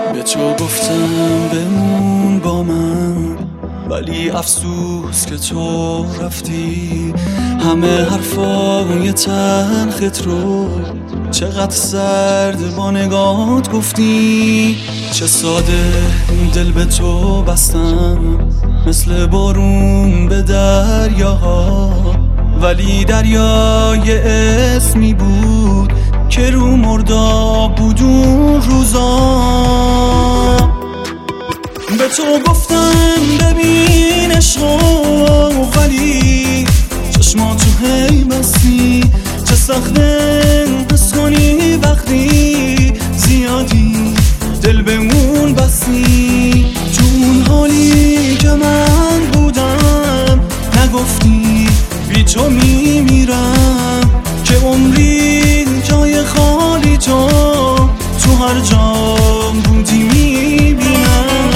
به تو گفتم بمون با من، ولی افسوس که تو رفتی. همه حرفای تلخت رو چقدر سرد با نگات گفتی. چه ساده دل به تو بستم، مثل بارون به دریاها، ولی دریای اسمی بود که رو مرداب بود اون روزا. به تو گفتم ببین عشقو، ولی چشماتو هی بستی. چه سخته حس کنی وقتی زیادی دل به اون بستی. تو اون حالی که من بودم نگفتی بی تو میمیرم، که عمری جای خالی تو هر جا بودی میبینم.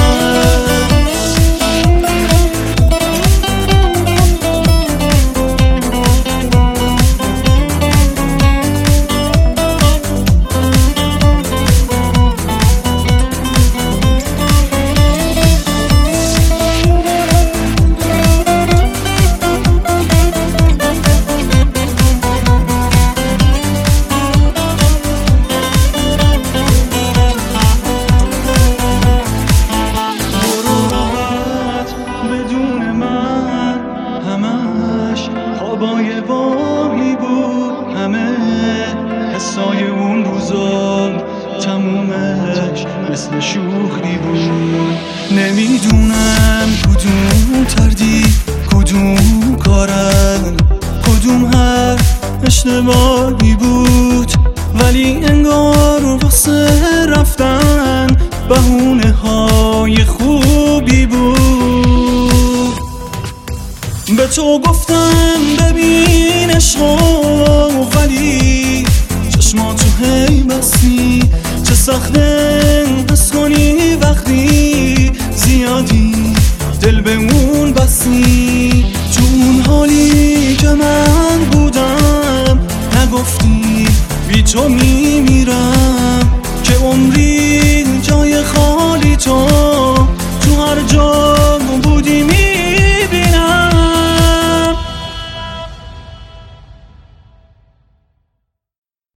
خوابای واهی بود همه، حسای اون روزا تمومش مثل شوخی بود. نمیدونم کدوم تردید کدوم کارن، کدوم حرف اشتباهی بود، ولی انگار واسه رفتن بهونه های خوبی بود. به تو گفتم ببین عشقو، ولی چشماتو هی بستی. چه سخته حس کنی وقتی زیادی دل به اون بستی. تو اون حالی که من بودم نگفتی بی تو میمیرم، که عمری